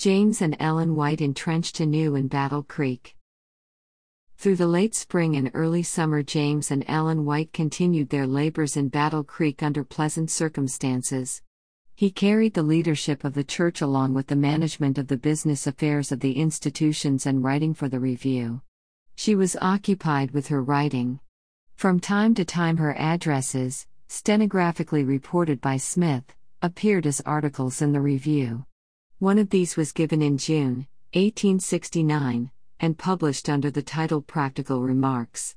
James and Ellen White entrenched anew in Battle Creek. Through the late spring and early summer, James and Ellen White continued their labors in Battle Creek under pleasant circumstances. He carried the leadership of the church along with the management of the business affairs of the institutions and writing for the Review. She was occupied with her writing. From time to time her addresses, stenographically reported by Smith, appeared as articles in the Review. One of these was given in June, 1869, and published under the title Practical Remarks.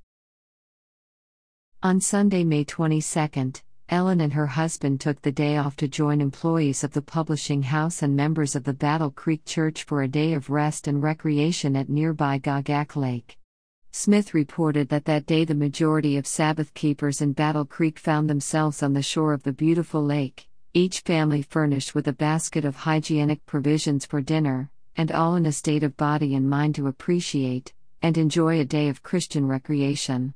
On Sunday, May 22, Ellen and her husband took the day off to join employees of the publishing house and members of the Battle Creek Church for a day of rest and recreation at nearby Gogak Lake. Smith reported that day the majority of Sabbath keepers in Battle Creek found themselves on the shore of the beautiful lake, each family furnished with a basket of hygienic provisions for dinner, and all in a state of body and mind to appreciate and enjoy a day of Christian recreation.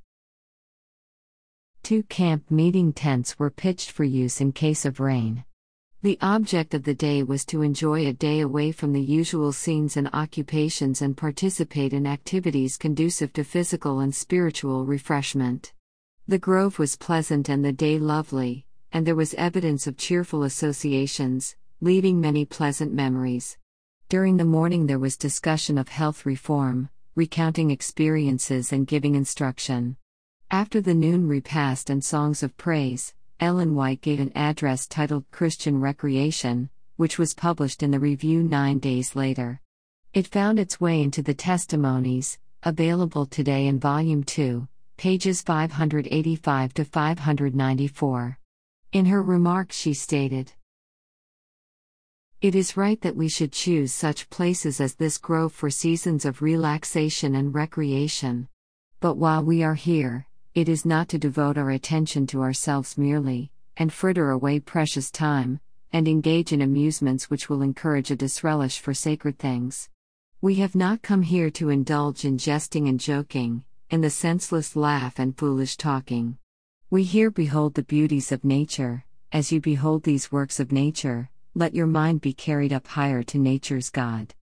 2 camp meeting tents were pitched for use in case of rain. The object of the day was to enjoy a day away from the usual scenes and occupations and participate in activities conducive to physical and spiritual refreshment. The grove was pleasant and the day lovely, and there was evidence of cheerful associations, leaving many pleasant memories. During the morning there was discussion of health reform, recounting experiences and giving instruction. After the noon repast and songs of praise, Ellen White gave an address titled Christian Recreation, which was published in the Review 9 days later. It found its way into the Testimonies, available today in Volume 2, pages 585 to 594. In her remarks she stated, "It is right that we should choose such places as this grove for seasons of relaxation and recreation. But while we are here, it is not to devote our attention to ourselves merely, and fritter away precious time, and engage in amusements which will encourage a disrelish for sacred things. We have not come here to indulge in jesting and joking, in the senseless laugh and foolish talking. We here behold the beauties of nature. As you behold these works of nature, let your mind be carried up higher to nature's God.